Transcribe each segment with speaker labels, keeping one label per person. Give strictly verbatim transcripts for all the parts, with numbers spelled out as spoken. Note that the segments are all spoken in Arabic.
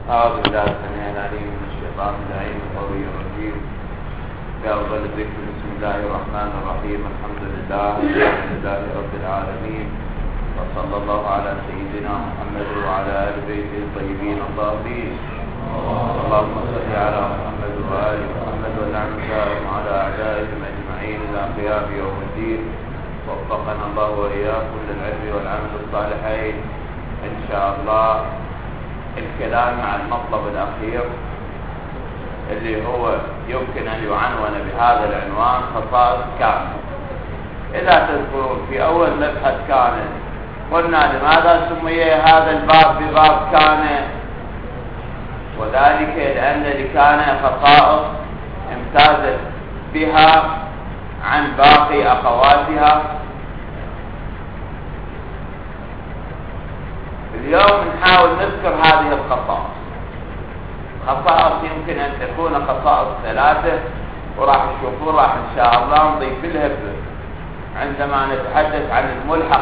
Speaker 1: أعوذ بالله السميع العليم من الشيطان اللعين القوي الرجيم. بأفضل الذكر بسم الله الرحمن الرحيم. الحمد لله الحمد لله رب العالمين، وصلى الله على سيدنا محمد وعلى آل بيته الطيبين الطاهرين. اللهم صل على محمد وآل محمد ونعم دائم على أعدائهم أجمعين إلى قيام يوم الدين. وفقنا الله وإياكم للعلم والعمل الصالحين إن شاء الله. الكلام مع المطلب الأخير اللي هو يمكن أن يعنون بهذا العنوان خصائص كان. إذا تذكرون في أول مبحث كان قلنا لماذا سمي هذا الباب بباب كان، وذلك لأن لكان خصائص امتازت بها عن باقي أخواتها. اليوم نحاول نذكر هذه الخصائص. خصائص يمكن أن تكون خصائص ثلاثة، وراح تشوفون راح إن شاء الله نضيف لها عندما نتحدث عن الملحق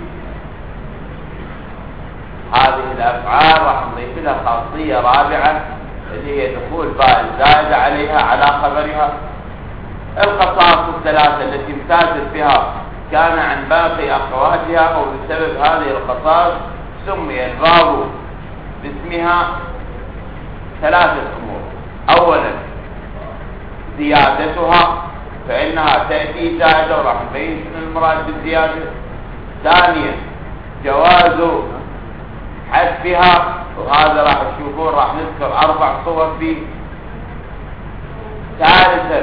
Speaker 1: بهذه الأفعال. راح نضيف لها خاصية رابعة اللي هي دخول باء الزائدة عليها على خبرها. الخصائص الثلاثة التي امتازت بها كان عن باقي أخواتها، أو بسبب هذه الخصائص سمي الباب باسمها ثلاثة أمور. أولا زيادتها، فإنها تأتي زائدة وراح نبين شنو المراد بالزيادة. ثانيا جواز حذفها، وهذا راح تشوفون راح نذكر أربع صور فيه. ثالثا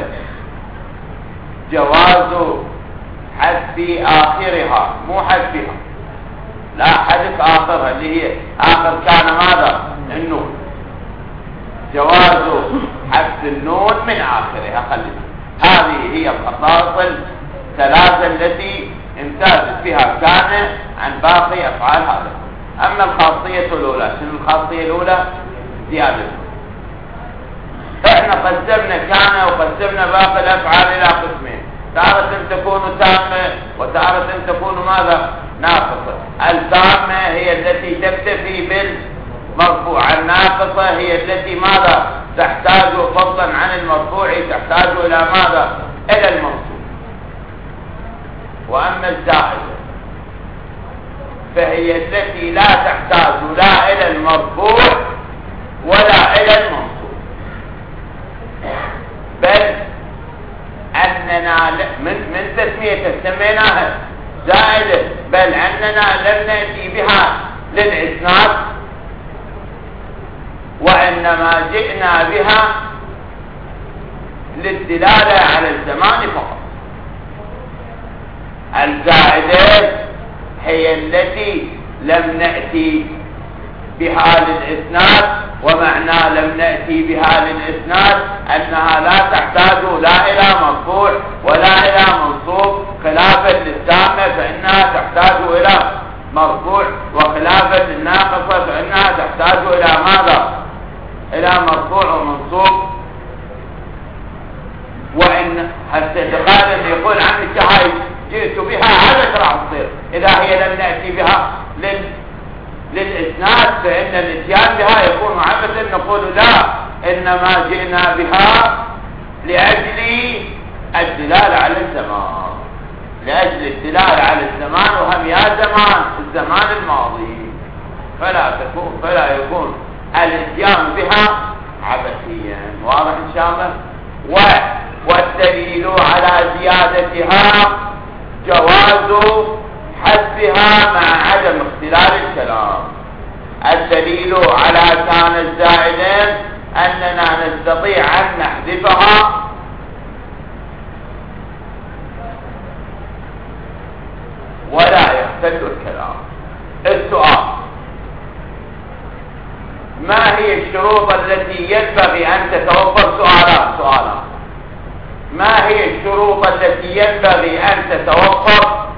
Speaker 1: جواز حذف آخرها، مو حذفها، لا حذف آخرها اللي هي آخر كان ماذا؟ النون. جواز حذف النون من آخرها. خلينا هذه هي الخصائص الثلاثة التي امتازت بها كان عن باقي أفعال هذا. أما الخاصية الأولى، شنو الخاصية الأولى؟ زيادة. احنا قسمنا كان وقسمنا باقي الأفعال إلى قسمين، تارة تكون تامة وتارة تكون ماذا؟ ناقصة. التامة هي التي تكتفي بالمرفوع، الناقصة هي التي ماذا؟ تحتاج فضلا عن المرفوع تحتاج إلى ماذا؟ إلى المنصوب. وأما الزائدة فهي التي لا تحتاج لا إلى المرفوع ولا إلى المنصوب، بل أننا من من تسميتها سميناها زائدة، بل أننا لم نأتي بها للإسناد، وإنما جئنا بها للدلالة على الزمان فقط. الزائدة هي التي لم نأتي بها للإسناد، ومعنى لم نأتي بها للإسناد أنها لا تحتاج لا إلى مرفوع ولا إلى منصوب، خلافا للتامة فإنها تحتاج إلى مرفوع، وخلافا للناقصة فإنها تحتاج إلى ماذا؟ إلى مرفوع ومنصوب. وإن هالتدخال اللي يقول عنك هاي جئت بها هذا راح تصير إذا هي لم نأتي بها لل للإسناد، فإن الاتيان بها يكون عبثا. نقول لا، إنما جئنا بها لأجل الدلالة على الزمان، لأجل الدلالة على الزمان، وهم يا زمان الزمان الماضي، فلا تكون فلا يكون الاتيان بها عبثيا. واضح إن شاء الله. والدليل على زيادتها جواز حذفها مع عدم اختلال الكلام. الدليل على كان الزائدين أننا نستطيع أن نحذفها ولا يختل الكلام. السؤال: ما هي الشروط التي ينبغي أن تتوفر؟ سؤالات سؤالات ما هي الشروط التي ينبغي أن تتوفر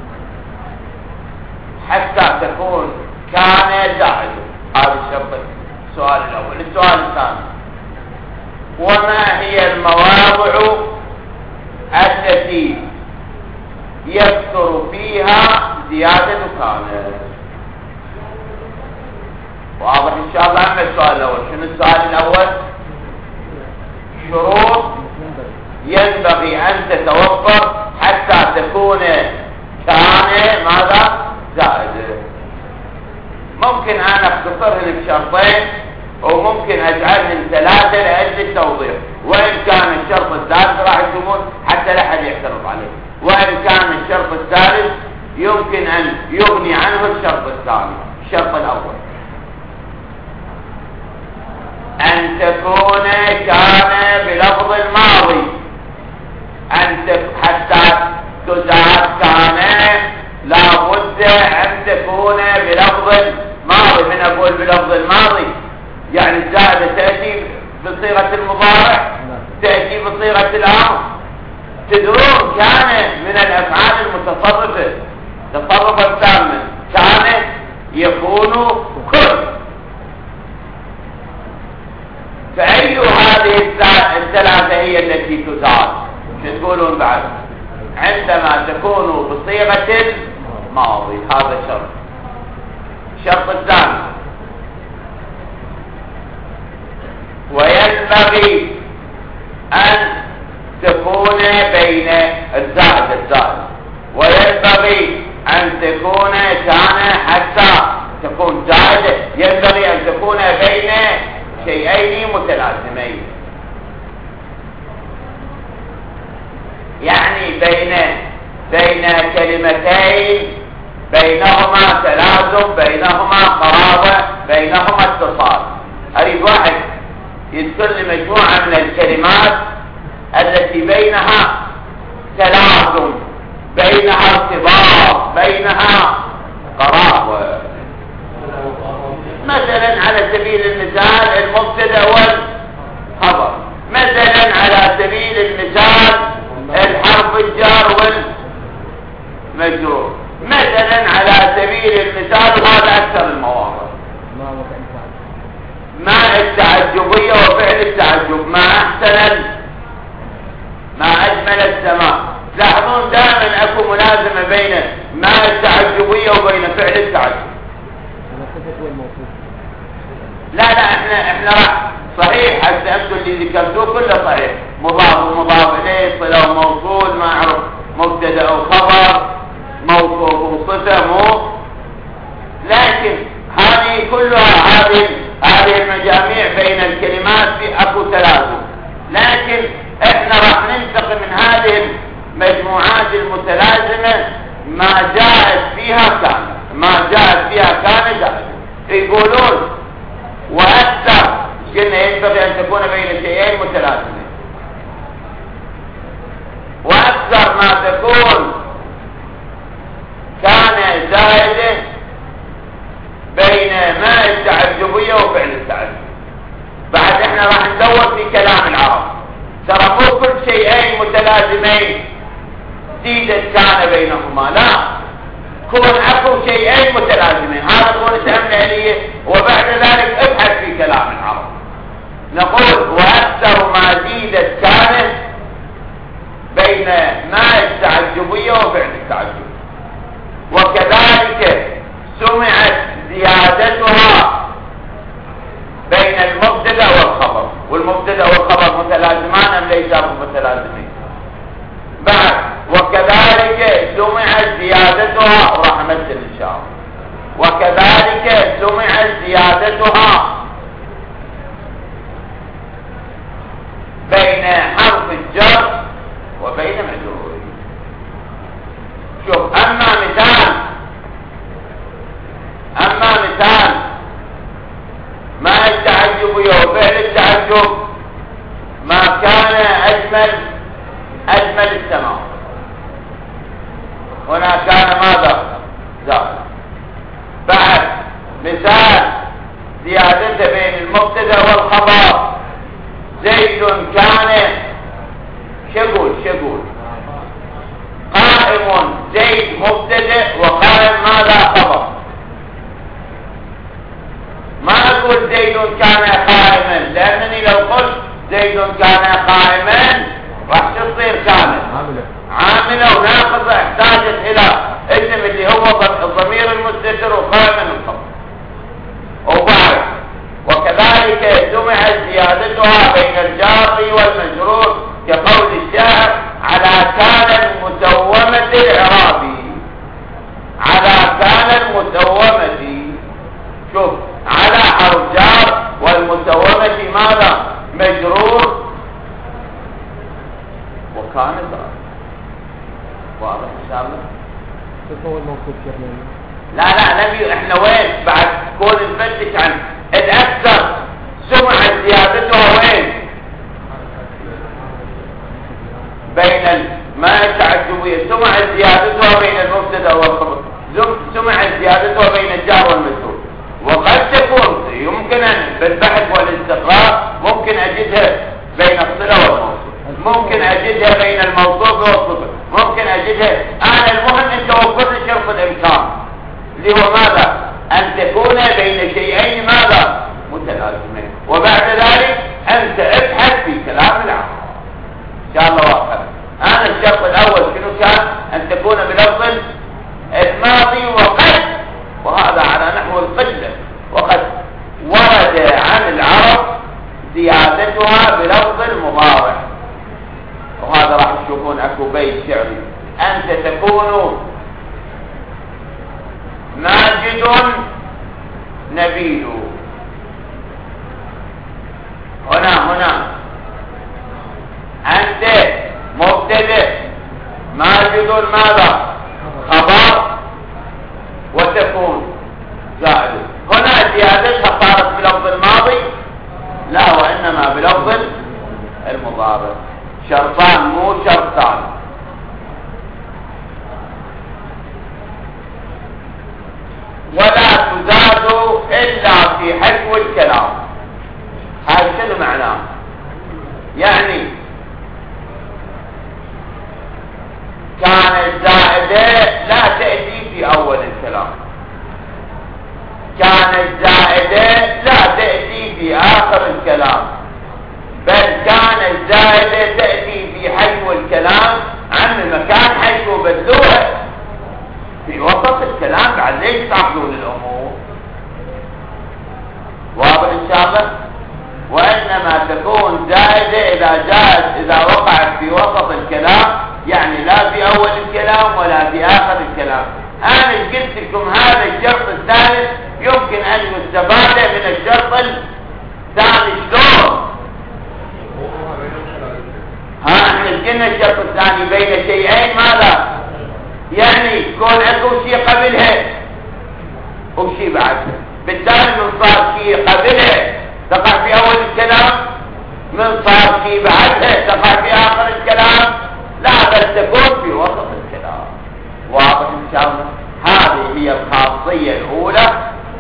Speaker 1: حتى تكون كان زائد؟ هذا الشرط السؤال الأول. السؤال الثاني: وما هي المواضع التي يكثر فيها زيادة كان؟ واضح ان شاء الله. اما السؤال الاول، شنو السؤال الاول؟ شروط ينبغي ان تتوفر حتى تكون كان ماذا؟ زائد. ممكن انا اختصرهن بشرطين وممكن اجعلهن ثلاثه لاجل التوضيح، وان كان الشرط الثالث راح يكون حتى لا احد يعترض عليه، وان كان الشرط الثالث يمكن ان يغني عنه الشرط الثاني. الشرط الاول ان تكون كان بلفظ الماضي، ان حتى تزاد كان لابد ان تكون بلفظ الماضي. من اقول بلفظ الماضي يعني الزائده تاتي بصيغه المضارع، تاتي بصيغه الامر. تدرون كان من الافعال المتصرفه تصرفا تاما، كان يكون كل. فأي هذه الثلاثة هي التي تزاد؟ شو تقولون بعد؟ عندما تكون بصيغة الماضي، هذا شرط. الشرط الثاني وينبغي أن تكون بين الزائد الزائد وينبغي أن تكون كان حتى تكون زائدة، ينبغي أن تكون بين شيئين متلازمين، يعني بين بين كلمتين بينهما تلازم، بينهما قرابة، بينهما اتصال. أريد واحد يذكر لي مجموعة من الكلمات التي بينها تلازم، بينها ارتباط، بينها قرابة. مثلا على سبيل المثال المبتدا والخبر، مثلا على سبيل المثال الحرف الجار والمجرور، مثلا على سبيل المثال هذا اكثر المواضع. ما التعجبية وفعل التعجب، ما احسن، ما اجمل السماء. لاحظون دائما اكو ملازمة بين ما التعجبية وبين فعل التعجب. لا لا احنا احنا راح صحيح حتى انتم اللي ذكرتوه كله صحيح، مضاف ومضاف اليه، صله وموصول، ما اعرف مبتدا او خبر، موصوف وصفه، مو لكن هذه كلها هذه هذه المجاميع بين الكلمات في اكو تلازم، لكن احنا راح ننتقل من هذه المجموعات المتلازمه ما جاءت فيها كان، ما جاءت فيها كان جاءت. يقولون واكثر قلنا ينبغي ان تكون بين شيئين متلازمين، واكثر ما تكون كان زائده بين ما التعجبيه وفعل التعجب. بعد احنا راح ندور في كلام العرب، ترى مو كل شيئين متلازمين زيدت كان بينهما، لا، كون اكو شيئين متلازمين، هذا تكون تأمل آلية. وبعد ذلك ابحث في كلام العرب. نقول واكثر ما زيدت كانت بين ما التعجبية وفعل التعجب، وكذلك سمعت زيادتها بين المبتدا والخبر، والمبتدا والخبر متلازمان ام ليس متلازمين؟ بعد وكذلك سمعت زيادتها، وراح امثل ان شاء الله، وكذلك سمعت زيادتها بين حرف الجر وبين مجروره. شوف، اما مثال اما مثال ما التعجب وفعل التعجب ما كان اجمل اجمل السماء، هنا كان ماذا؟ زائد. بعد مثال زيادته بين المبتدا والخبر، زيد كان شقول شقول قائم، زيد مبتدا وقائم ماذا؟ خبر. ما اقول زيد كان قائما، لانني لو قلت زيد كان قائما راح تصير كامل عامله وناقصه، احتاجت الى اسم اللي هو الضمير المستتر وقائما الخبر. وبعد بين الجار والمجرور كقول الشاعر على كان المسومة الإعرابي، على كان المسومة. شوف، على حرف جار والمسومة ماذا؟ مجرور، وكان ضار. واضح ان شاء الله؟
Speaker 2: هو الموصوف شيخنا.
Speaker 1: لا لا نبي احنا وين بعد كون نفتش عن الاكثر سمعت زيادتها وين؟ بين ال... ما تعجبية سمعت زيادتها بين المبتدا والخبر، سمعت زيادتها بين الجار والمجرور. وقد تكون يمكن ان بالبحث والاستقراء ممكن اجدها بين الصلة والموصول، ممكن اجدها بين الموصوف والصفر، ممكن اجدها. انا المهم انت وفرت شرط الامكان اللي هو ماذا؟ ان تكون بين شيئين ماذا؟ متلازمين. وبعد ذلك انت ابحث في كلام العرب ان شاء الله واضح. انا الشرط الاول شنو كان؟ ان تكون بلفظ الماضي وقد، وهذا على نحو القله، وقد ورد عن العرب زيادتها بلفظ المضارع. وهذا راح تشوفون اكو بيت شعري: انت تكون ماجد نبيل. هنا هنا انت مبتدئ، ماجد ماذا؟ خبر، وتكون زائد. هنا زيادتها صارت بلفظ الماضي؟ لا، وانما بلفظ المضارع. شرطان مو شرطان. ولا تزاد الا في حشو الكلام. هذا شنو معناه؟ يعني كانت زائده لا تاتي في اول الكلام، كانت زائده لا تاتي في اخر الكلام، بل كانت زائده تاتي في حشو الكلام. عن المكان حشو بدوها في وسط الكلام. بعد ليش تعقدون الامور؟ واضح ان شاء الله؟ وانما تكون زائده اذا جاءت اذا وقعت في وسط الكلام، يعني لا في اول الكلام ولا في اخر الكلام. انا قلت لكم هذا الشرط الثالث يمكن ان يستفاد من الشرط الثاني. شلون؟ ها احنا قلنا الشرط الثاني بين شيئين ماذا؟ يعني كون اكو شيء قبلها وشيء بعدها. بالتالي من صار شيء قبلها تقع في اول الكلام، من صار شيء بعدها تقع في اخر الكلام، لا بل تكون في وسط الكلام. واضح ان شاء الله؟ هذه هي الخاصية الاولى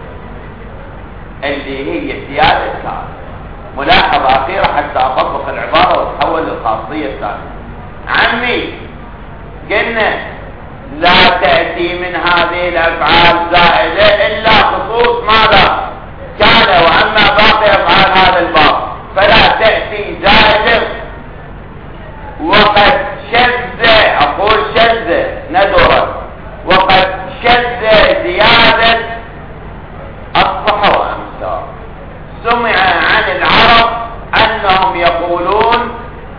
Speaker 1: اللي هي الزيادة الثانية. ملاحظة اخيرة حتى اطبق العبارة وتحول للخاصية الثانية. عمي قلنا لا تأتي من هذه الافعال زائدة الا خصوص ماذا؟ كان. واما باقي افعال هذا الباب فلا تأتي زائدة. وقد شذ، اقول شذ ندرة، وقد شذ زيادة اصبح وامسى. سمع عن العرب انهم يقولون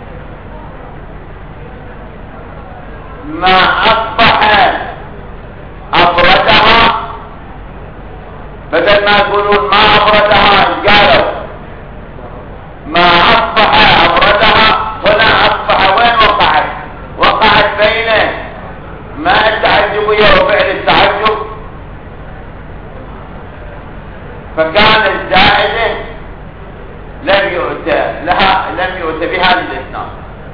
Speaker 1: ما اصبح ابردها، بدل ما يقولون ما ابردها قالوا ما اصبح ابردها. هنا اصبح وين وقعت؟ وقعت بين ما التعجبية وفعل التعجب، فكان الزائدة لم يؤتى لها، لم يؤتى بها للاثنان.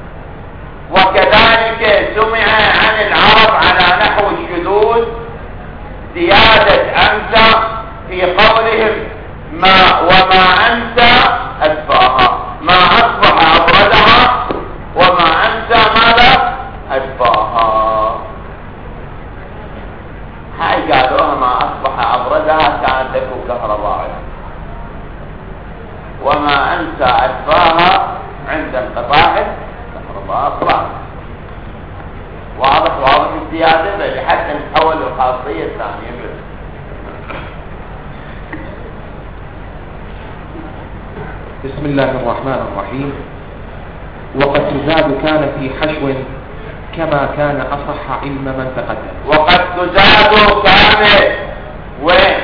Speaker 1: وكذلك سمع عن العرب على نحو الشذوذ زيادة أمسى في قولهم ما وما أمسى أدفاها، ما أصبح أبردها وما أمسى ماذا أدفاها. هاي قالوها ما أصبح أبردها كانت تكون كهربائية، وما أمسى أدفاها عند انقطاع كهرباء أطلاق. واضح؟ واضح الزيادة بل حتى نتحول للخاصية الثانية.
Speaker 3: بسم الله الرحمن الرحيم. وقد تزاد كان في حشو كما كان أصح علم من تقدم.
Speaker 1: وقد تزاد كان وين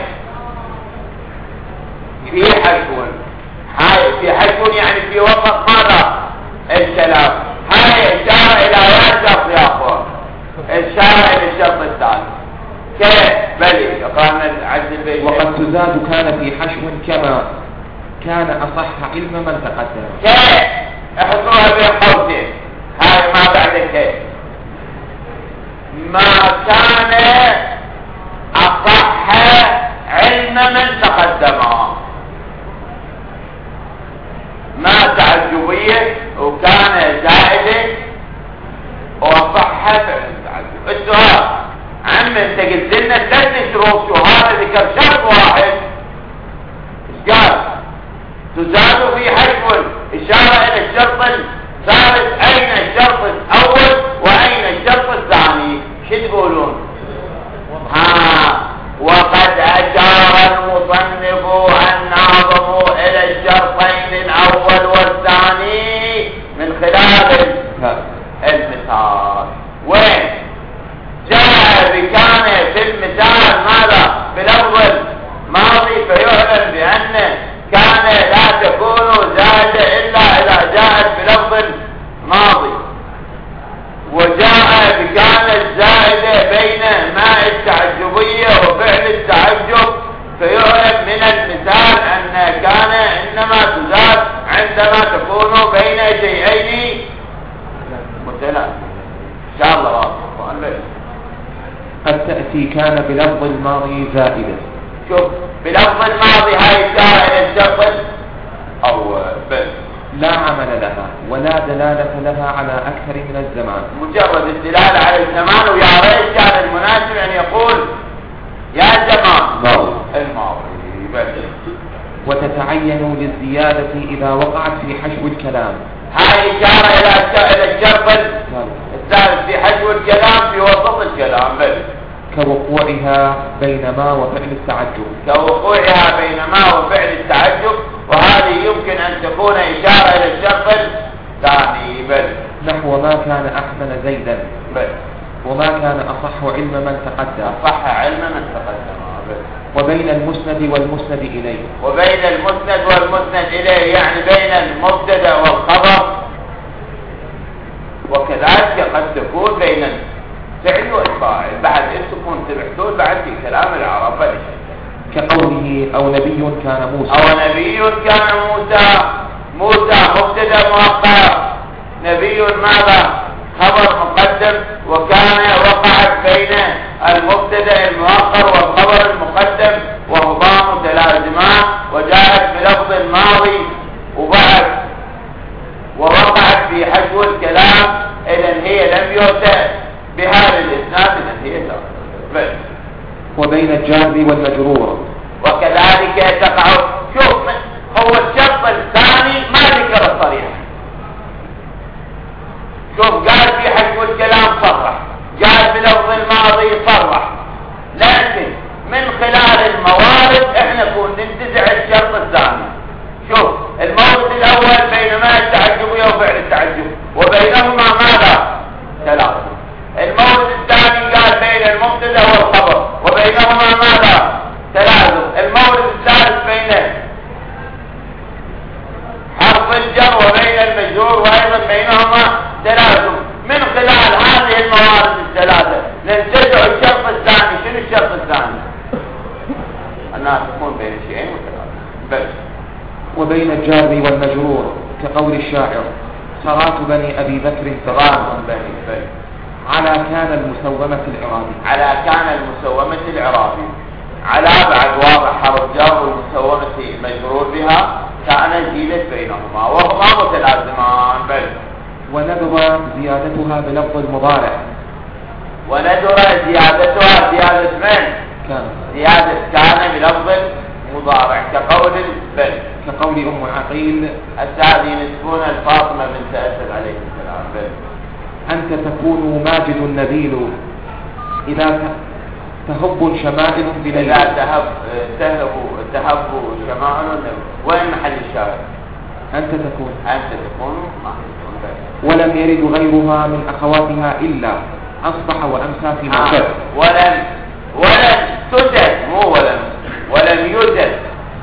Speaker 1: في حشو، هاي في حشو يعني في وسط ماذا الكلام. هاي إشارة إلى ياسف يا أخوان، إشارة إلى الشرط الثاني. كيف بلي قرانا عدل البيت.
Speaker 3: وقد تزاد كان في حشو كما كان أصح علم من تقدم.
Speaker 1: كيف احطوها بين قوسين، هاي ما بعد كيف. ما كان أصح علم من تقدم، ما تعجبية وكان زائدة وصح فعل التعجب. السؤال عم انت قلت لنا ثلاث شروط، شو هذا ذكر شرط واحد. ايش قال؟ تزاد في حشو، اشاره الى الشرط الثالث. اين الشرط الاول واين الشرط الثاني؟ شو تقولون؟ ها وقد اشار المصنف الناظم الى الشرطين الاول والثاني من خلال المثال. وين جاء بكان في المثال ماذا؟ بلفظ الماضي، فيعلم بأن كان لا تكون زائدة إلا إذا جاءت بلفظ الماضي. وجاء بكان الزائدة بين ما التعجبية وفعل التعجب، فيعلم من المثال أن كان إنما تزاد عندما تكون بين شيئين متلازمين. إن شاء الله واضح.
Speaker 3: قد تأتي كان بلفظ الماضي زائدة.
Speaker 1: شوف بلفظ الماضي هاي إشارة إلى الشرط أو بس
Speaker 3: لا عمل لها ولا دلالة لها على أكثر من الزمان.
Speaker 1: مجرد الدلالة على الزمان، ويا ريت كان المناسب أن يقول يا زمان
Speaker 3: ماضي
Speaker 1: الماضي بس.
Speaker 3: وتتعين للزيادة إذا وقعت في حشو الكلام.
Speaker 1: هاي إشارة إلى الشرط الثالث في حشو الكلام في وسط الكلام بس.
Speaker 3: كوقوعها بين ما وفعل التعجب.
Speaker 1: كوقوعها بين ما وفعل التعجب، وهذه يمكن أن تكون إشارة إلى الشرط الثاني بس.
Speaker 3: نحو ما كان أحسن زيدا
Speaker 1: بس.
Speaker 3: وما كان أصح علم من تقدم.
Speaker 1: أصح علم من تقدم بس.
Speaker 3: وبين المسند والمسند إليه.
Speaker 1: وبين المسند والمسند إليه يعني بين المبتدأ والخبر، وكذلك قد تكون بين الفعل والفاعل. بعد انتم انتبهتون بعد في كلام العرب بل
Speaker 3: كقوله أو نبي كان موسى.
Speaker 1: أو نبي كان موسى. موسى مبتدأ مؤخر، نبي ماذا؟ خبر مقدم. وكان وقعت بين المبتدأ المؤخر والخبر المقدم وهما متلازمان، وجاءت بلفظ الماضي وبعد ووقعت في حشو الكلام. إذن هي لم يؤتى بهذا الإسناد، إذن هي بس.
Speaker 3: وبين الجار والمجرور.
Speaker 1: وكذلك تقع. شوف هو الشرط الثاني ما ذكر الصريح. شوف قال في حشو الكلام صرح، قال بلفظ الماضي صرح، لكن من خلال الموارد احنا كون ننتزع الشرط الثاني. شوف المورد الاول بين ما التعجبية وفعل التعجب، وبينهما ماذا؟ ثلاثة. المورد الثاني قال بين المبتدأ والخبر، وبينهما ماذا؟ ثلاثة. المورد الثالث بين حرف الجر وبين المجرور، وايضا بينهما ثلاثة. من خلال هذه الموارد الثلاثة ننتزع الشرط الثاني. شنو الشرط الثاني؟ أنها تكون بين شيئين وثلاثة بس.
Speaker 3: وبين الجار والمجرور كقول الشاعر صلاة بني أبي بكر
Speaker 1: صلاة بني بني
Speaker 3: على كان المسومة العرابي.
Speaker 1: على كان المسومة العرابي. على بعد واضح حرف جر والمسومة مجرور بها، كان زيدت بينهما وهما متلازمان بل.
Speaker 3: وندر زيادتها بلفظ المضارع.
Speaker 1: وندر زيادتها زيادة من؟
Speaker 3: كان.
Speaker 1: زيادة كان بلفظ مضارع كقول بل.
Speaker 3: كقول أم عقيل
Speaker 1: السعدي نسبون الفاطمة بنت أسد عليه السلام بل.
Speaker 3: أنت تكون ماجد النبيل إذا تهب شمائل بليل.
Speaker 1: إذا تهب تهب تهب شمائل النبيل. وين محل الشاهد؟
Speaker 3: أنت تكون
Speaker 1: أنت تكون ما يكون غير.
Speaker 3: ولم يرد غيرها من أخواتها إلا أصبح وأمسى في
Speaker 1: آه.
Speaker 3: مكان.
Speaker 1: ولم ولم تجد مو ولم ولم يوجد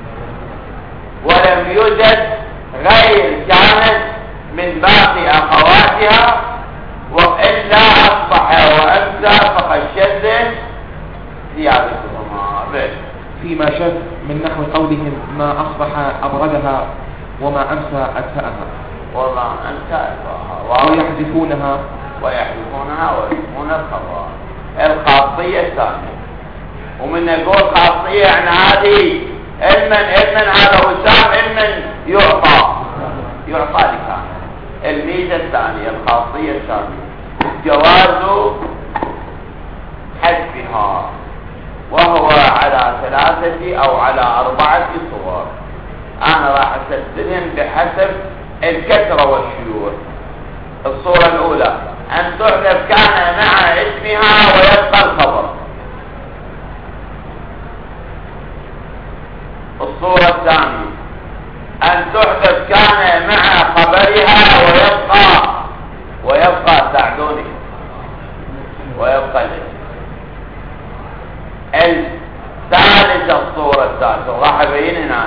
Speaker 1: ولم يوجد غير كانت من باقي أخواتها وإلا أصبح وأمسى فقد شذ زيادتهما به.
Speaker 3: فيما شذ من نحو قولهم ما أصبح أبردها وما أمسى أدفأها
Speaker 1: وما أمسى أدفأها
Speaker 3: ويحذفونها
Speaker 1: ويحذفونها ويحذفون الخبر الخاصية الثانية. ومن نقول خاصية يعني هذه علما علما هذا وسام علما يعطى يعطى لكان. الميزة الثانية الخاصية الثانية جواز حذفها وهو على ثلاثة أو على أربعة صور. أنا راح أسلسلهم بحسب الكثرة والشيوع. الصورة الأولى أن تحذف كان مع اسمها ويبقى الخبر. الصورة الثانية أن تحذف كان مع خبرها ويبقى ويبقى ساعدوني ويبقى الاسم. الثالثة الصورة الثالثة وراح أبين هنا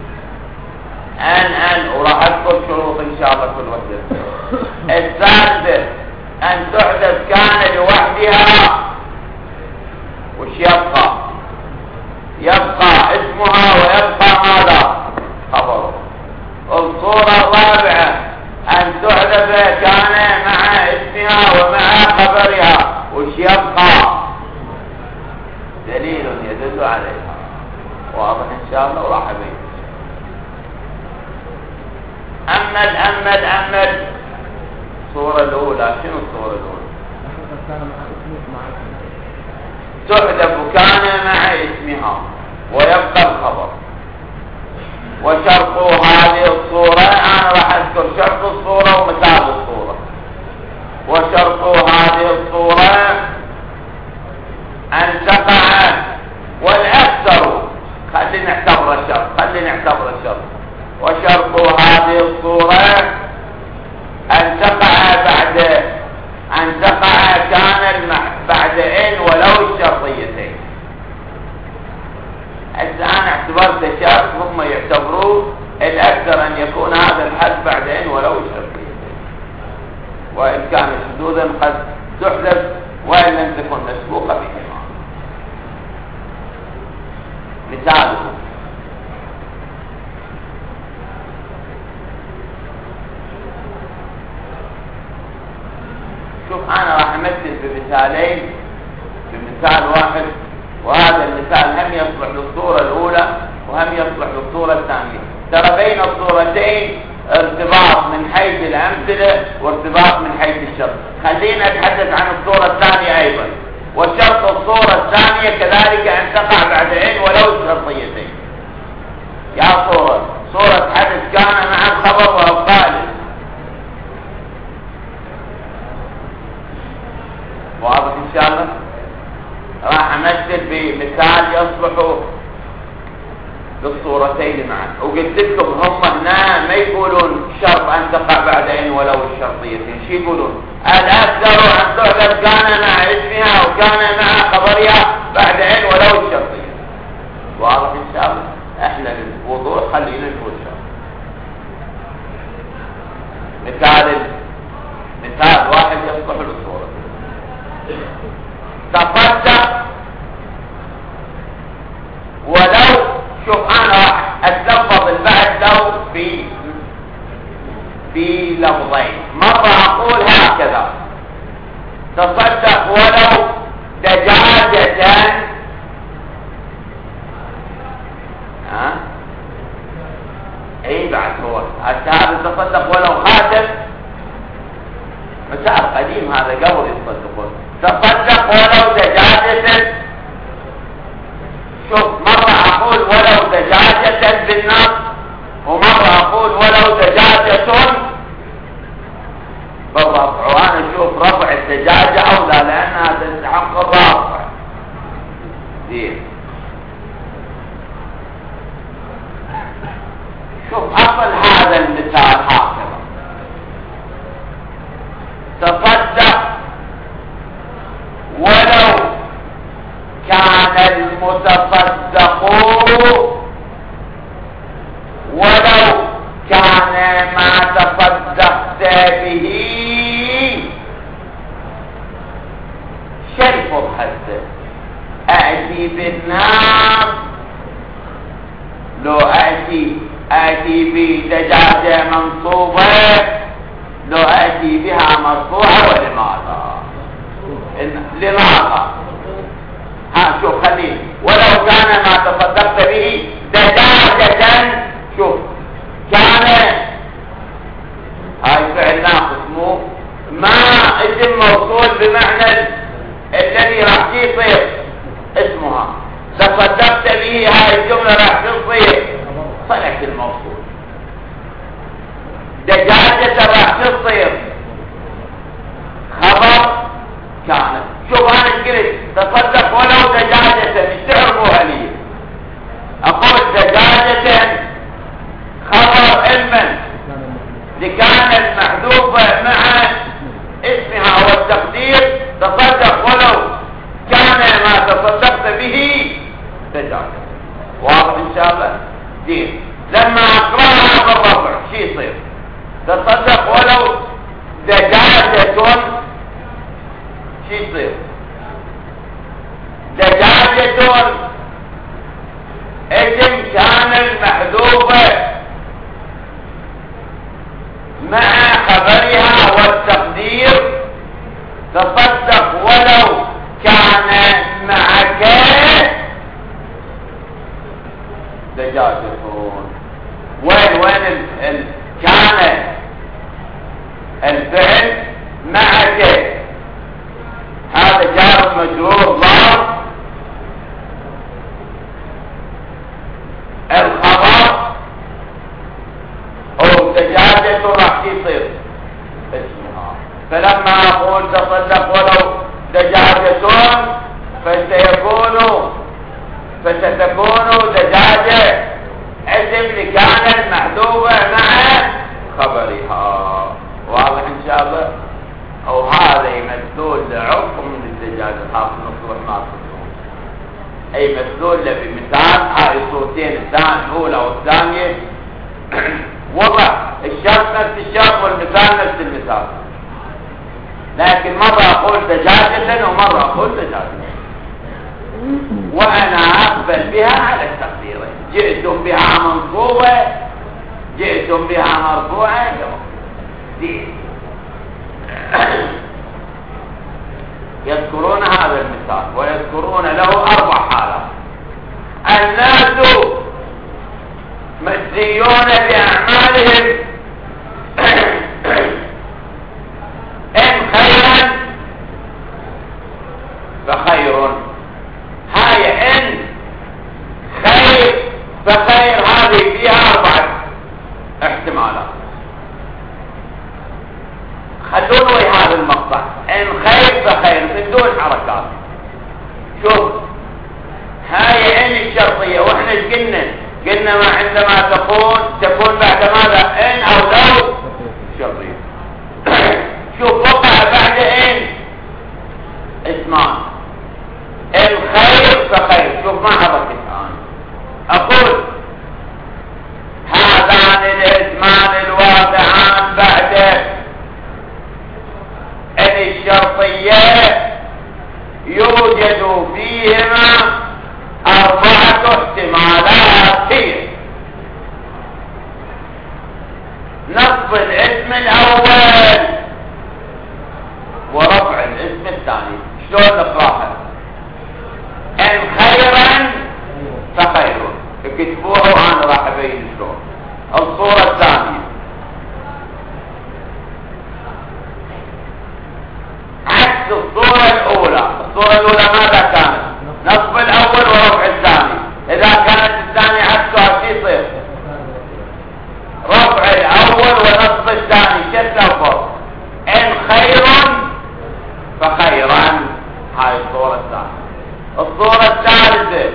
Speaker 1: أن أن وراح أذكر شروط إن شاء الله كل وحدة. الثالثة أن تحذف كان لوحدها وش يبقى يبقى اسمها ويبقى ماذا خبره. الصورة الرابعة أن تحذف كان مع اسمها ومع خبرها وش يبقى دليل يدل عليها. واضح إن شاء الله وراح أبين. أمد أمد أمد الصورة الأولى شنو الصورة الأولى تحذف كان مع اسمها ويبقى الخبر. وشرط هذه الصورة أنا راح أذكر شرط الصورة ومثال الصورة. وشرط هذه الصورة أن تقع والأكثر خلي نعتبر الشرط خلي نعتبر الشرط وشرط هذه الصورة أن تقع بعد أن تقع كان المح بعد إن ولو الشرطيتين. الآن اعتبرت شرط هم يعتبروه الأكثر أن يكون هذا الحد بعد إن ولو الشرطيتين. وإن كان شذوذا قد تحذف وإن لم تكن مسبوقة بهما. مثاله شوف أنا راح أمثل بمثالين بمثال واحد وهذا المثال هم يصلح للصورة الأولى وهم يصلح للصورة الثانية. ترى بين الصورتين ارتباط من حيث الأمثلة وارتباط من حيث الشرط. خلينا نتحدث عن الصورة الثانية أيضا. وشرط الصورة الثانية كذلك أن تقع بعد إن ولو شرطيتين. يا صورة صورة حدث كان مع الخبر وأبقاله. واضح إن شاء الله. راح أمثل بمثال يصلح للصورتين معا. وقلت لكم هم هنا ما يقولون شرط أن تقع بعد إن ولو الشرطيتين. شو يقولون؟ الأكثر أن تحذف كان مع اسمها وكان مع خبرها بعد إن ولو الشرطيتين. واضح إن شاء الله. احنا للوضوح خلينا نقول شرط. مثال مثال واحد يصلح للصورة. تصدق ولو شوف انا راح اتلفظ البعد لو في في لفظين. مرة اقول هكذا تصدق ولو دجاجة ها اي بعد هو هذا تصدق ولو خاتم مثال قديم هذا قبل يتصدقون. تصدق ولو دجاجة شوف مرة اقول ولو دجاجة بالنص ومرة اقول ولو دجاجة بالرفع. وانا اشوف رفع الدجاجة اولى لانها تستحق الرفع. زين شوف اصل هذا المثال ولو كان ما تصدقت به شرف حتى أأتي بالنار، لو أأتي أأتي بدجاجة منصوبة، لو أأتي بها مرفوعة، ولماذا؟ لماذا؟ ها شوف خليني، ولو كان ما تصدقت به دجاجة، شوف كان هاي فعل ناقص، مو ما اسم موصول بمعنى الذي راح يصير اسمها، تصدقت به هاي الجملة راح تصير صلة الموصول، دجاجة راح تصير خبر كانت. شوف انا قلت تصدق ولو دجاجة، مش تعرفوها لي، اقول دجاجة خبر علما لكانت محذوفة مع اسمها والتقدير تصدق ولو كان ما تصدقت به دجاجة. واضح ان شاء الله؟ دين لما اقراها بالرفع شي يصير؟ تصدق ولو دجاجة، شي يصير؟ دجاجة اسم كان المحذوفة مع خبرها والتقدير تصدق ولو كان معك دجاجة. وين وين ال... ال... كان الفعل معك، هذا جار مجرور ظرف، الخبر او دجاجة راح يصير اسمها. فلما اقول تصدق ولو دجاجة فسيكون فستكون دجاجة اسم لكان محذوفة مع خبرها. واضح ان شاء الله؟ او هذا يمثل لعقم من الدجاجة خاص نصبح ما تصدقون، اي مثلول له بمثال هاي الصورتين الثانية الاولى والثانية وضع الشرط نفس الشرط والمثال نفس المثال، لكن مرة اقول دجاجة ومرة اقول دجاجة، وانا اقبل بها على التقدير. جئتم بها منصوبة، جئتم بها مرفوعة، دي يذكرون هذا المثال ويذكرون له اربع حالات. الناس مجزيون باعمالهم ان خيرا فخير، هاي ان خير فخير هذه فيها اربعة احتمالات. خلون وي هذا المقطع ان خير فخير من دون حركات. شوف هاي ان الشرطية، واحنا ايش قلنا؟ قلنا ما عندما تكون تكون بعد ماذا؟ ان او لو شرطية. شوف وقع بعد ان اسمان، الخير فخير. شوف ما حركت الان، اقول هذان الاسمان الواقعان بعد ان الشرطية يوجد فيهما اربعة احتمالات، هي نصب الاسم الاول ورفع الاسم الثاني. شلون نقراها؟ ان خيرا فخير، اكتبوها وانا راح ابين شلون. الصورة الثانية عكس الصورة الاولى. الصورة الاولى ماذا كانت؟ نصب الاول ورفع الثاني. اذا كانت الثانية عكسها شو يصير؟ رفع الاول ونصب الثاني. شد الفرق؟ ان خيرا فخيرا، هاي الصورة الثانية. الصورة الثالثة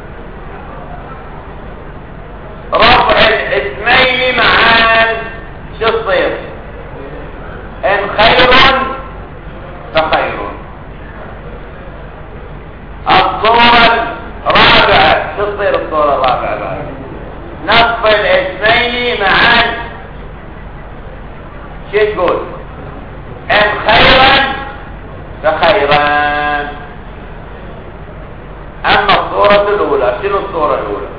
Speaker 1: رفع الاسمين معا، شو تصير؟ ان خيرا فخير. الصورة الرابعة شو تصير؟ الصورة الرابعة بعد نصب الاسمين معا شو تقول؟ ان خيرا فخيرا. اما الصورة الاولى شنو الصورة الاولى؟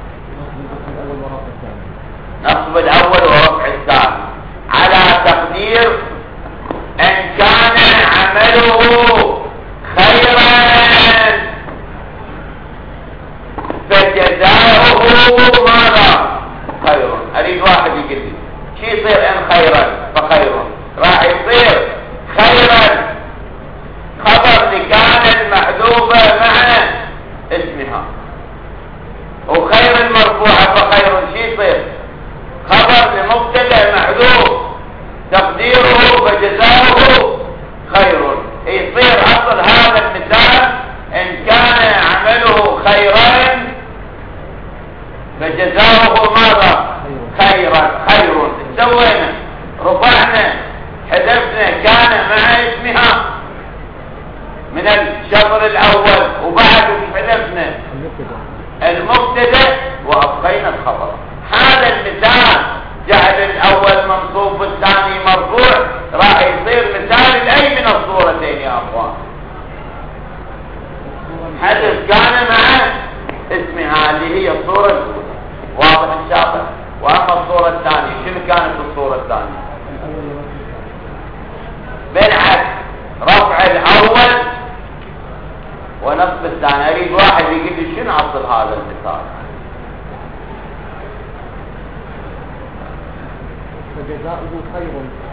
Speaker 1: نصب الاول ورفع الثاني على تقدير ان كان عمله خيرا فجزاؤه ماذا؟ خير. اريد واحد يقول لي شو يصير ان خيرا فخير؟ راح يصير خيرا خبر لكان المحذوفة مع اسمها، وخير المرفوعة فخير شو يصير؟ خبر لمبتدا محذوف تقديره فجزاؤه خير. يصير اصل هذا المثال ان كان عمله خيرا فجزاؤه ماذا؟ خيرا. خير سوينا رفعنا حذفنا كان مع اسمها من الشطر الاول وبعد حذفنا المبتدا وابقينا الخبر. هذا المثال جعل الاول منصوب والثاني مرفوع راح يصير مثال لاي من الصورتين يا اخوان. حذف كان مع اسمها اللي هي الصورة الاولى. واضح ان شاء الله؟ واما الصورة الثانية شنو كانت الصورة الثانية؟ بالعكس رفع الاول ونصب الثاني. اريد واحد يقول لي شنو اصل هذا المثال؟
Speaker 2: فجزاؤه خير.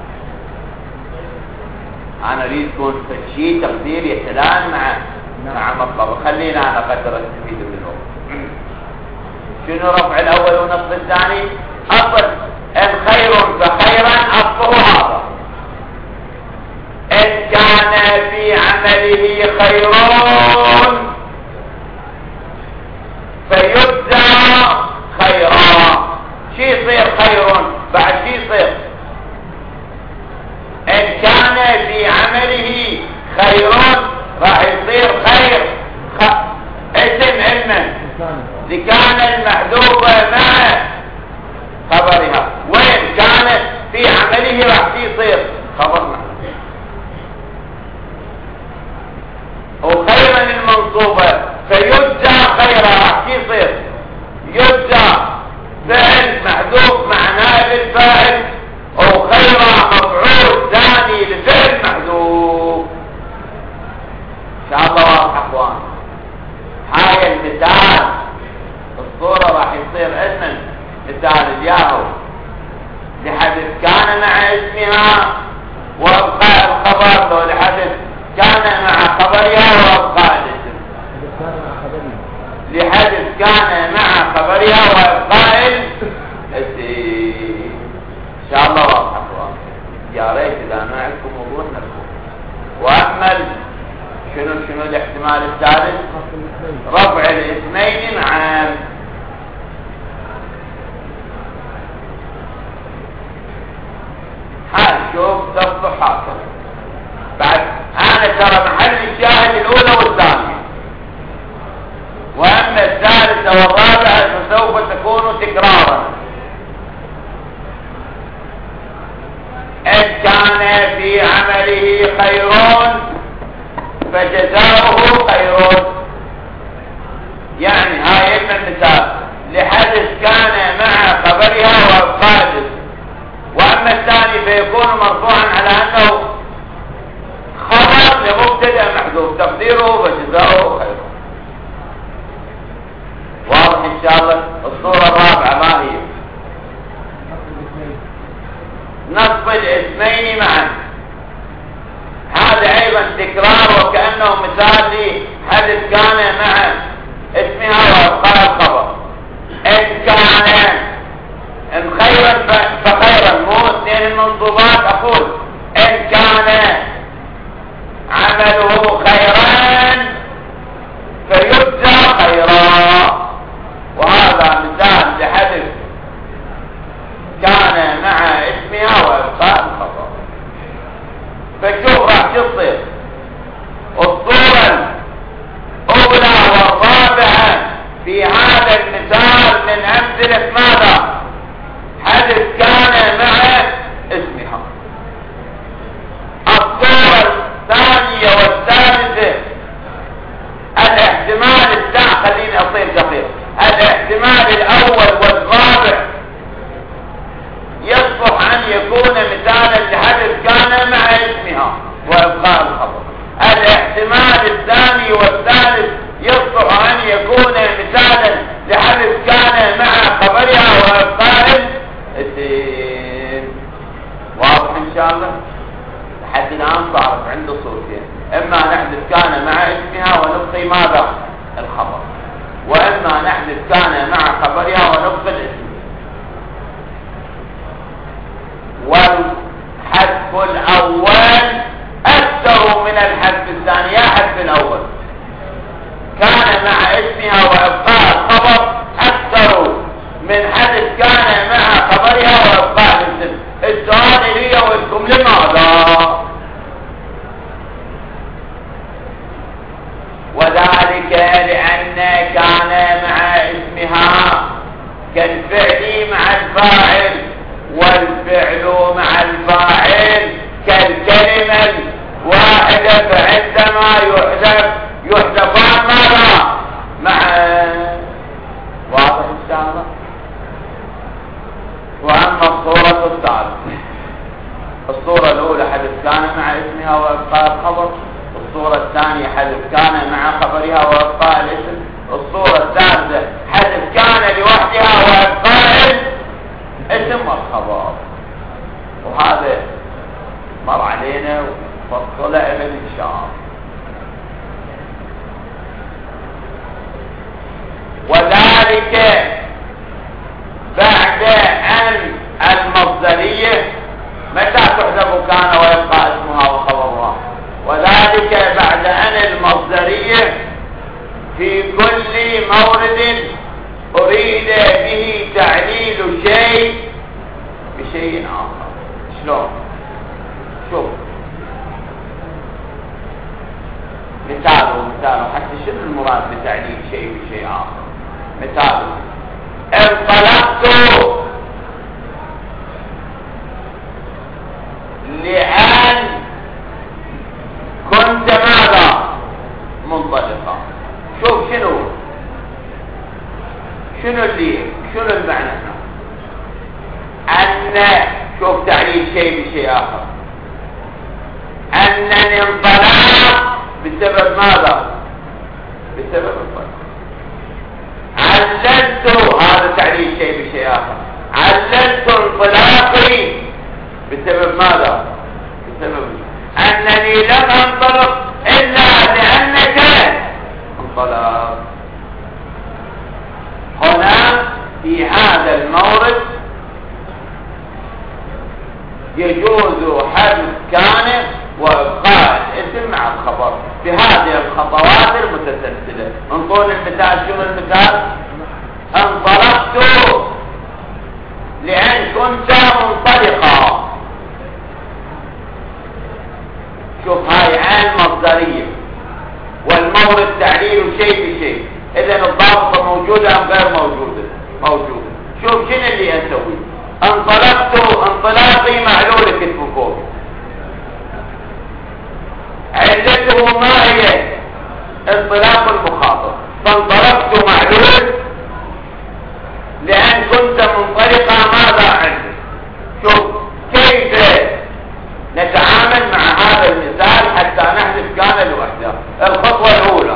Speaker 1: انا اريد يكون شيء تقدير يتلائم مع مع مطلب. خلينا انا قدر استفيد منه. شنو رفع الاول ونصب الثاني؟ اصل ان خير فخيرا اصله هذا ان كان في عمله خير فيجزى خيرا. شو يصير خير بعد شو يصير؟ ان كان في عمله خير راح يصير خير خ... اسم علما لكان المحذوفة مع خبرها. وين كانت في عمله راح يصير خبر محذوف. وخيرا المنصوبة فيجزى خيرا راح يصير يجزى فعل محذوف مع نائب الفاعل وخيرا مفعول ثاني لفعل محذوف. ان شاء الله واضح اخوان؟ هاي المثال الصورة راح يصير اسم مثال الياهو لحدث كان مع اسمها وابقاء الخبر لو لحدث كان مع خبرها وابقاء الاسم. لحدث كان مع خبرها وابقاء الاسم. ان شاء الله واضح اخوان؟ يا ريت اذا ما عندكم وضوح نفسكم. واما شنو شنو الاحتمال الثالث؟ رفع الاسمين معا. حال شوف تصبح حاصل بعد. انا ترى محل الشاهد الاولى والثانيه، واما الثالثه والرابعه فسوف تكون تكرارا. ان كان في عمله خير فجزاؤه خير. يعني هاي المثال لحدث كان مع خبرها وابقاء. واما الثاني فيكون مرفوعا على انه خبر لمبتدا محذوف تقديره فجزاؤه خير. واضح ان شاء الله؟ الصورة الرابعة ما هي؟ نصب الاسمين معا. هذا ايضا تكرار وكأنه مثال لحدث كان مع اسمها وابقاء الخبر. ان كان ان خيرا فخيرا مو اثنين المنصوبات. اقول ان كان عمله خيرا فيجزى خيرا. وهذا مثال لحدث كان مع اسمها وابقاء الخبر. فشوف راح تصير الصورة الأولى والرابعة يكون مثالا لحدث كان مع اسمها وإبقاء الخبر. الاحتمال الثاني والثالث يصلح أن يكون مثالا لحدث كان مع خبرها وإبقاء الاسم. واضح إن شاء الله؟ لحد الآن صارت عنده صورتين، إما نحدث كان مع اسمها ونبقي ماذا؟ الخبر، وإما نحدث كان مع خبرها ونبقي الاسم. والحذف الأول أكثر من الحذف الثاني. يا حذف الأول كان مع اسمها وإبقاء الخبر أكثر من حذف كان مع خبرها وإبقاء الاسم. السؤال لي ولكم لماذا؟ وذلك لأن كان مع اسمها كالفعل مع الفاعل، والفعل مع الفاعل كالكلمة الواحدة، فعندما يحذف يحذفان ماذا؟ مع واضح إن شاء الله. وأما الصورة الثالثة، الصورة الأولى حذف كان مع اسمها وإبقاء الخبر، الصورة الثانية حذف كان مع خبرها وإبقاء الاسم، الصورة الثالثة حذف كان لوحدها وإبقاء الاسم والخبر. وهذا مر علينا وفصل ابن هشام. وذلك بعد أن المصدرية متى تحذف كان ويبقى اسمها وخبرها؟ وذلك بعد أن المصدرية في كل مورد أريد به تعليل شيء بشيء آخر. شلون؟ شوف مثاله مثاله حتى شنو المراد بتعليل شيء بشيء آخر؟ مثاله انطلقت لأن كنت ماذا؟ منطلقا. شوف شنو شنو اللي شنو المعنى هنا؟ أن شوف تعليل شيء بشيء آخر، أنني انطلقت بسبب ماذا؟ بسبب الطلق. عللت، هذا تعليل شيء بشيء آخر، عللت انطلاقي بسبب ماذا؟ بسبب أنني لم أنطلق إلا لأنك انطلق. هنا في هذا المورد يجوز حذف كان وإبقاء الاسم مع الخبر بهذه الخطوات المتسلسلة. انظروا المثال. شنو المثال؟ انطلقت لأن كنت منطلقا. شوف هاي عين مصدرية والمورد تعليل شيء بشيء. إذا الضابطة موجودة أم غير موجودة؟ موجودة. شوف شنو اللي أسوي؟ انطلقت انطلاقي معلول كتف فوق. علته ما هي؟ انطلاق المخاطب. فانطلقت معلول لأن كنت منطلقا ماذا عندك؟ شوف كيف نتعامل مع هذا المثال حتى نحذف كان لوحده. الخطوة الأولى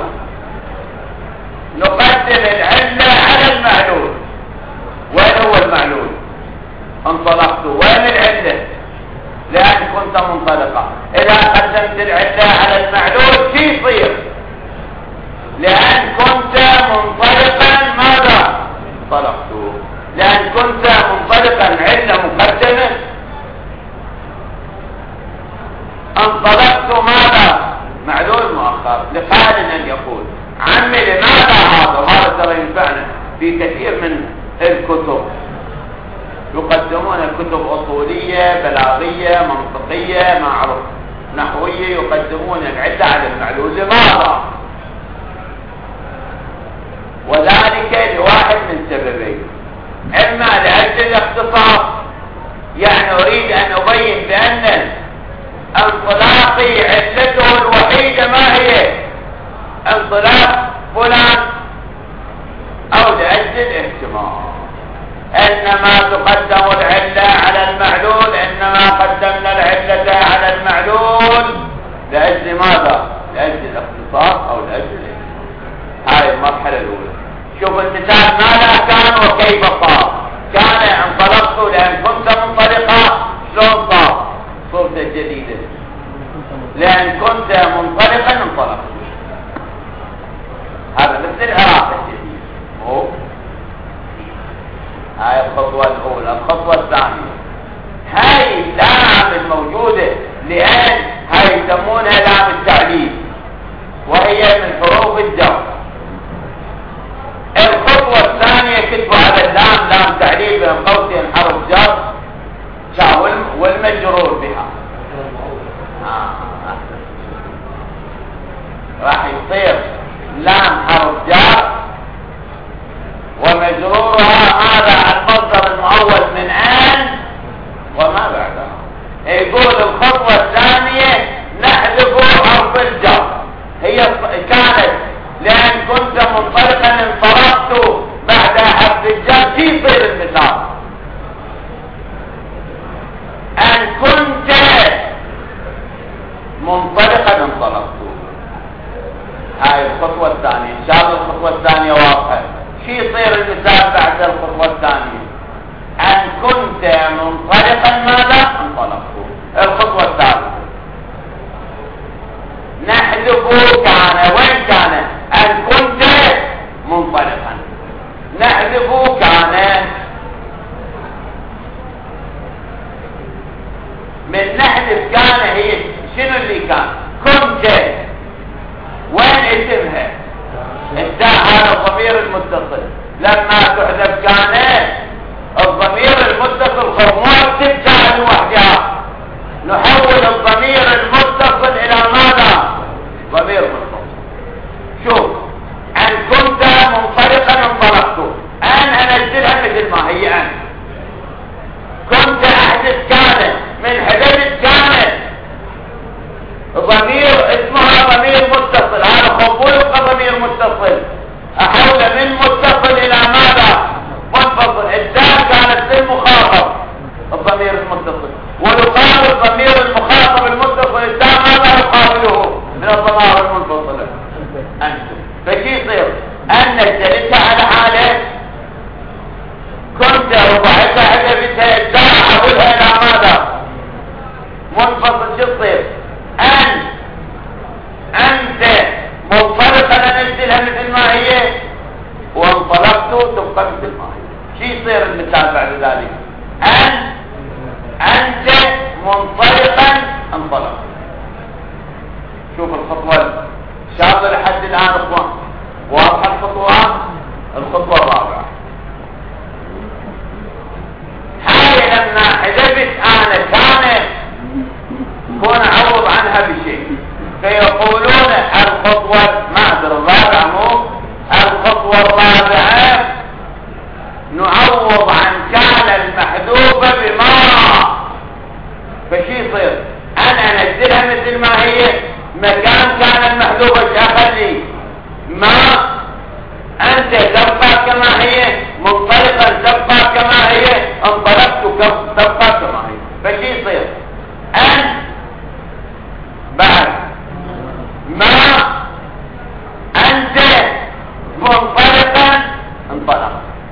Speaker 1: نقدم العلة على المعلول. وين هو المعلول؟ انطلقت. وين العلة؟ لأن كنت منطلقا. إذا قدمت العلة على المعلول شي يصير؟ لأن كنت منطلقا ماذا؟ انطلقت. لأن كنت منطلقا علة مقدمة. انطلقت ماذا؟ معلول مؤخر. لقائل أن يقول عمي لماذا هذا؟ وهذا ترى ينفعنا في كثير من الكتب. يقدمون الكتب أصولية بلاغية منطقية معروف نحوية، يقدمون العلة على المعلول. لماذا؟ وذلك لواحد من سببين. إما لأجل الاختصاص، يعني أريد أن أبين بأن انطلاقي علته الوحيدة ما هي؟ انطلاق فلان. أو لأجل الاهتمام، إنما تقدم العلة على المعلول إنما الثانية. هاي اللام الموجودة لأن هاي يسمونها لام التعليل، وهي من حروف الجر. الخطوة الثانية كتبوا على اللام لام تعليل بين قوسين حرف جر والمجرور بها. آه. راح يصير لام حرف جر ومجرورها هذا المصدر المؤول من ان وما بعدها. يقول الخطوة الثانية نحذف حرف الجر. هي كانت لأن كنت منطلقا انطلقت بعد حرف الجر في يصير المثال أن كنت منطلقا انطلقت. هاي الخطوة الثانية. إن شاء الله الخطوة الثانية واضحة. شو يصير المثال بعد الخطوة الثانية؟ أن كنت منطلقا ماذا؟ انطلقت. الخطوة الثالثة نحذف كان. وين كان؟ أن كنت منطلقا نحذف كان. من نحذف كان هي شنو اللي كان؟ كنت وين اسمها؟ التاء هذا الضمير المتصل. لما تحذف كان الضمير المتصل خرموها تبتاع لوحدها. نحول الضمير المتصل الى ماذا؟ ضمير متصل. شوف ان كنت منطلقا انطلقت. ان انزلها مثل ما هي. ان كنت احدث كان من حدث كان ضمير اسمها ضمير متصل. هذا خبوه ضمير متصل. احول من متصل الى ماذا؟ منفصل. الدال كانت للمخاطب الضمير المتصل، ويقابل الضمير المخاطب المتصل الدال ماذا يقابله من الضمائر المنفصله؟ انتم. فشي يصير ان نزلتها على حاله كنت ربعتها حذفتها الدال احولها الى ماذا؟ منفصل. شو يصير؟ ان انت منطلقا انزلها مثل ما هي وانطلقت تبقى مثل ما هي. شو يصير المثال بعد ذلك؟ ان انت منطلقا انطلقت. شوف الخطوه ان شاء الله لحد الان اخوان واضحه الخطوات. الخطوه الرابعه هاي لما حذفت انا كان كون اعوض عنها بشيء. فيقولون الخطوه معذر الرابعه مو الخطوه الرابعه نعوض عن كان المحذوفه بما. فشي يصير انا انزلها مثل ما هي مكان كان المحذوفه اخلي ما. انت تبقى كما هي منطلقا تبقى كما هي انطلقت تبقى كما هي. فشي يصير ان بعد ما انت منطلقا انطلق.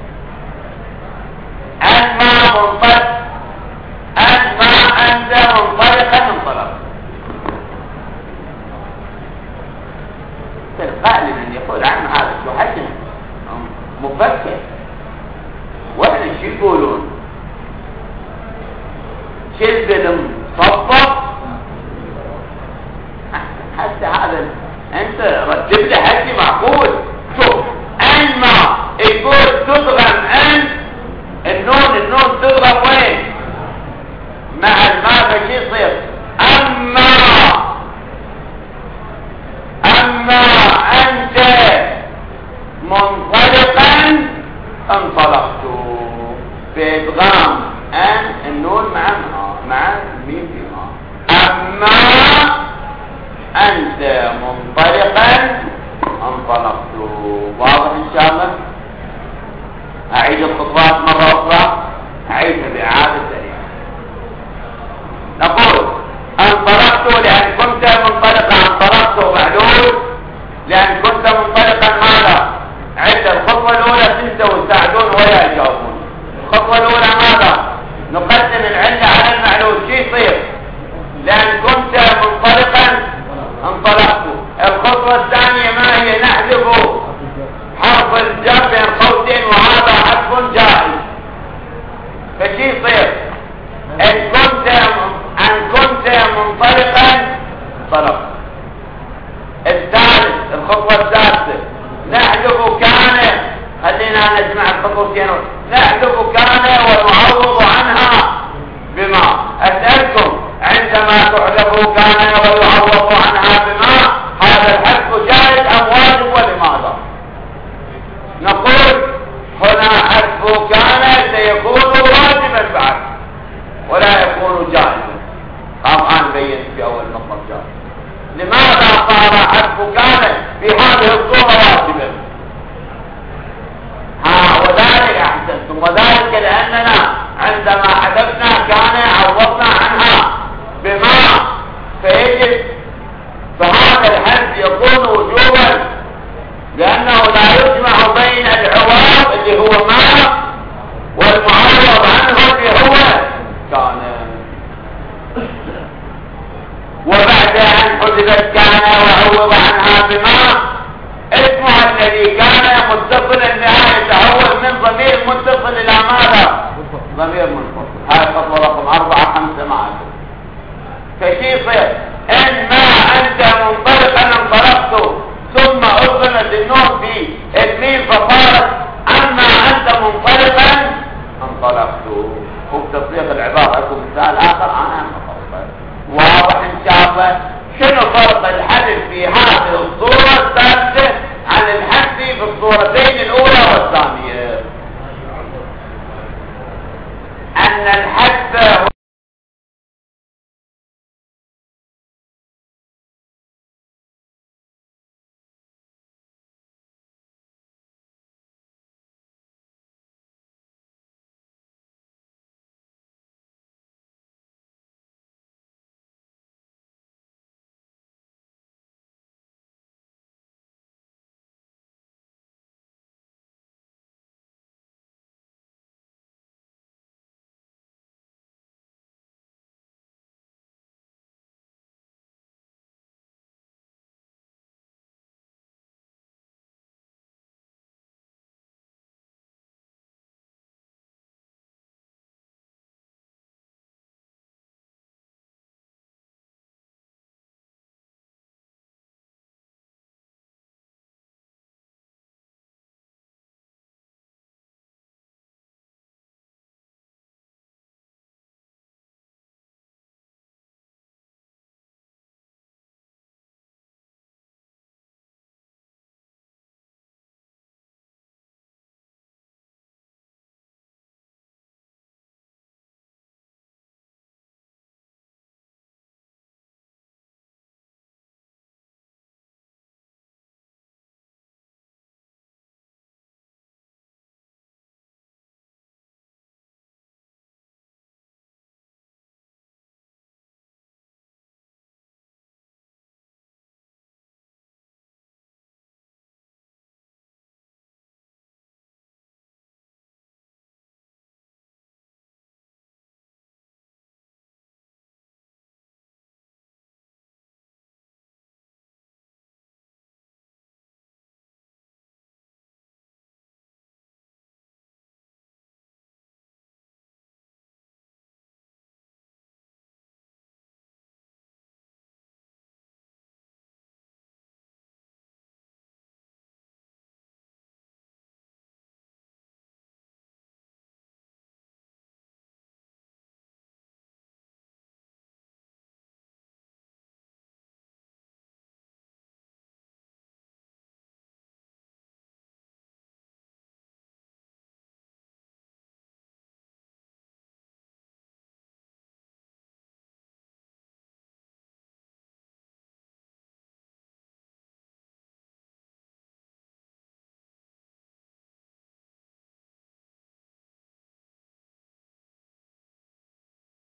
Speaker 1: ان ما منطلق ان ما انت منطلقا انطلق. تلقائي من يقول عن هذا شو حجم مفكر. واحنا شو يقولون؟ شد المصفف حتى هذا انت رتب لي حكي معقول. شوف ان ما يقول تضغم ان النون النون تضغم وين؟ مع الماء. فشي يصير اما اما انت منطلقا انطلقت. بادغام ان النون مع مع مين فيها. اما انت منطلقا انطلقت. واضح ان شاء الله؟ اعيد الخطوات مره اخرى. اعيدها باعاده سريعه. نقول انطلقت لان كنت منطلقا انطلقت معلول لان كنت منطلقا ماذا؟ عند الخطوه الاولى تنسوا تساعدون ولا يجاوبون. الخطوه الاولى ماذا؟ نقدم العله على المعلول. شو كان عوضنا عنها بما فيجب فهذا الحد يكون وجوبا لأنه لا يجمع بين العوض اللي هو ماء والمعوض عنه اللي هو كان. وبعد أن حدثت كان وعوض عنها بما اسمها الذي كان متصلا بها يتحول من ضمير متصل إلى ماذا؟ ضمير منفصل. هاي خطوة رقم أربعة خمسة معك. فشي يصير إن ما أنت منطلقا انطلقت ثم أظلمت النون في الميم فصارت أما أنت منطلقا انطلقت. وبتصديق العبارة لكم مثال آخر أنا مطلق واضح إن شاء الله. شنو فرق الحذف في هذه الصورة الثالثة عن الحذف في الصورتين الأولى والثانية؟ أن الحذف